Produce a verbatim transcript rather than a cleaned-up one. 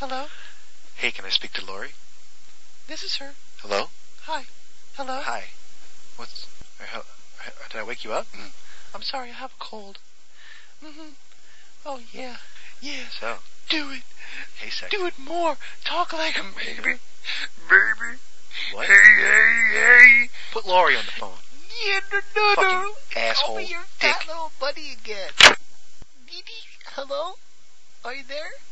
Hello? Hey, can I speak to Lori? This is her. Hello? Hi. Hello? Hi. What's... uh, how- uh, Did I wake you up? I'm sorry, I have a cold. Mm-hmm. Oh, yeah. Yeah. So, Do it. hey, sexy. Do it more. Talk like a baby. Baby. What? Hey, hey, hey. Put Lori on the phone. Yeah, no, no, Fucking no. asshole. Call me your Dick. fat little buddy again. Dee Dee, hello? Are you there?